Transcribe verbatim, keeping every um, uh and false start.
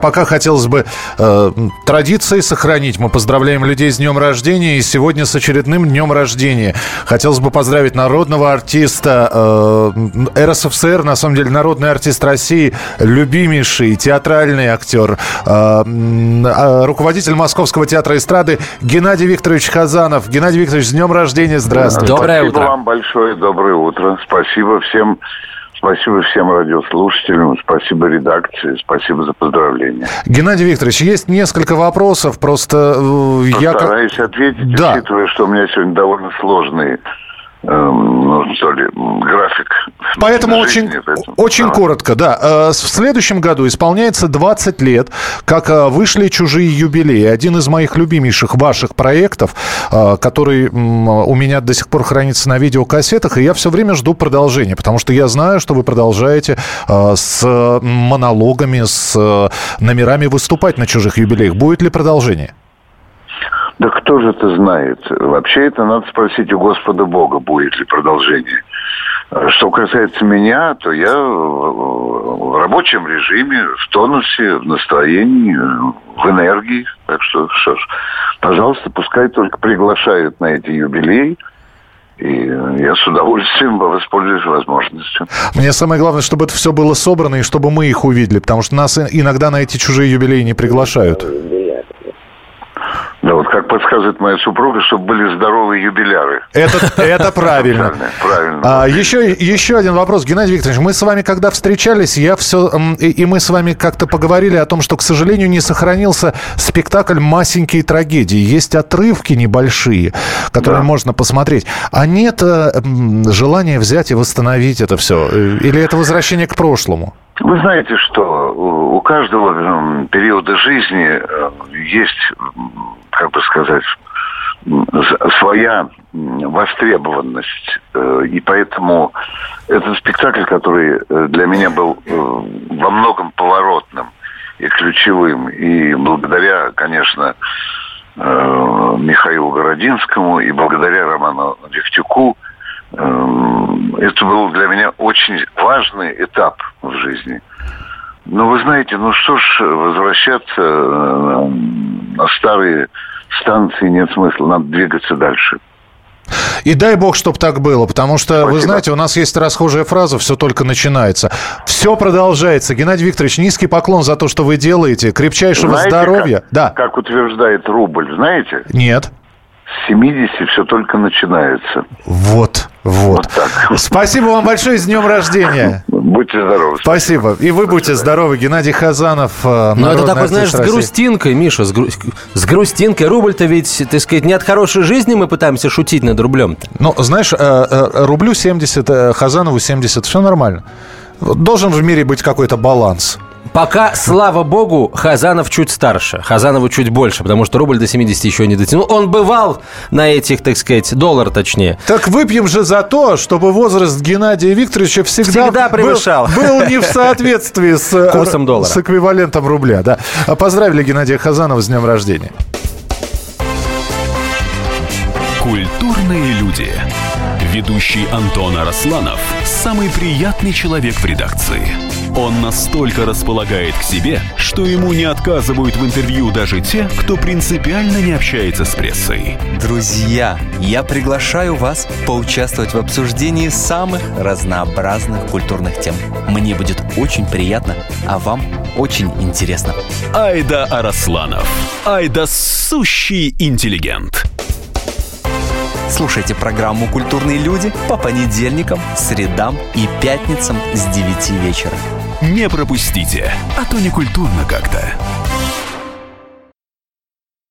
пока хотелось бы э, традиции сохранить. Мы поздравляем людей с днем рождения. И сегодня с очередным днем рождения. Хотелось бы поздравить народного артиста э, эр эс эф эс эр, на самом деле народный артист России, любимейший театральный актер, э, э, руководитель Московского театра эстрады Геннадий Викторович Хазанов. Геннадий Викторович, с днем рождения. Здравствуйте. Доброе Спасибо утро. вам большое. Доброе утро. Спасибо всем. Спасибо всем радиослушателям, спасибо редакции, спасибо за поздравления. Геннадий Викторович, есть несколько вопросов, просто э, я... Постараюсь ответить, да. учитывая, что у меня сегодня довольно сложный, э, ну, что ли, график. Поэтому жизни, очень, поэтому, очень да. коротко, да. В следующем году исполняется двадцать лет, как вышли «Чужие юбилеи». Один из моих любимейших ваших проектов, который у меня до сих пор хранится на видеокассетах, и я все время жду продолжения, потому что я знаю, что вы продолжаете с монологами, с номерами выступать на «Чужих юбилеях». Будет ли продолжение? Да кто же это знает? Вообще это надо спросить у Господа Бога, будет ли продолжение. Что касается меня, то я в рабочем режиме, в тонусе, в настроении, в энергии. Так что, что ж, пожалуйста, пускай только приглашают на эти юбилеи. И я с удовольствием воспользуюсь возможностью. Мне самое главное, чтобы это все было собрано и чтобы мы их увидели, потому что нас иногда на эти чужие юбилеи не приглашают. Да, вот как подсказывает моя супруга, чтобы были здоровые юбиляры. Это, это правильно. Правильно. А, еще, еще один вопрос, Геннадий Викторович. Мы с вами, когда встречались, я все, и, и мы с вами как-то поговорили о том, что, к сожалению, не сохранился спектакль «Масенькие трагедии». Есть отрывки небольшие, которые да. можно посмотреть. А нет э, желания взять и восстановить это все? Или это возвращение к прошлому? Вы знаете, что у каждого периода жизни есть, как бы сказать, своя востребованность. И поэтому этот спектакль, который для меня был во многом поворотным и ключевым, и благодаря, конечно, Михаилу Городинскому, и благодаря Роману Дегтяку, это был для меня очень важный этап в жизни. Но вы знаете, ну что ж, возвращаться на старые станции нет смысла, надо двигаться дальше. И дай бог, чтобы так было, потому что, Спасибо. Вы знаете, у нас есть расхожая фраза «все только начинается». Все продолжается. Геннадий Викторович, низкий поклон за то, что вы делаете. Крепчайшего знаете, здоровья. Как, да. как утверждает рубль, знаете? Нет. С семидесяти все только начинается. Вот, вот. Вот так. Спасибо вам большое, с днем рождения. Будьте здоровы. Спасибо. И вы будьте здоровы. Геннадий Хазанов. Ну, это такой, знаешь, с грустинкой, Миша, с, гру... с грустинкой. Рубль-то ведь, так сказать, не от хорошей жизни мы пытаемся шутить над рублем-то. Ну, знаешь, рублю семьдесят, Хазанову семьдесят. Все нормально. Должен в мире быть какой-то баланс. Пока, слава богу, Хазанов чуть старше, Хазанову чуть больше, потому что рубль до семидесяти еще не дотянул. Он бывал на этих, так сказать, доллар точнее. Так выпьем же за то, чтобы возраст Геннадия Викторовича всегда, всегда превышал. Был, был не в соответствии с курсом доллара, с эквивалентом рубля. Да. Поздравили Геннадия Хазанова с днем рождения. Культурные люди. Ведущий Антон Арасланов – самый приятный человек в редакции. Он настолько располагает к себе, что ему не отказывают в интервью даже те, кто принципиально не общается с прессой. Друзья, я приглашаю вас поучаствовать в обсуждении самых разнообразных культурных тем. Мне будет очень приятно, а вам очень интересно. Айда Арасланов. Айда сущий интеллигент. Слушайте программу «Культурные люди» по понедельникам, средам и пятницам с девяти вечера. Не пропустите, а то не культурно как-то.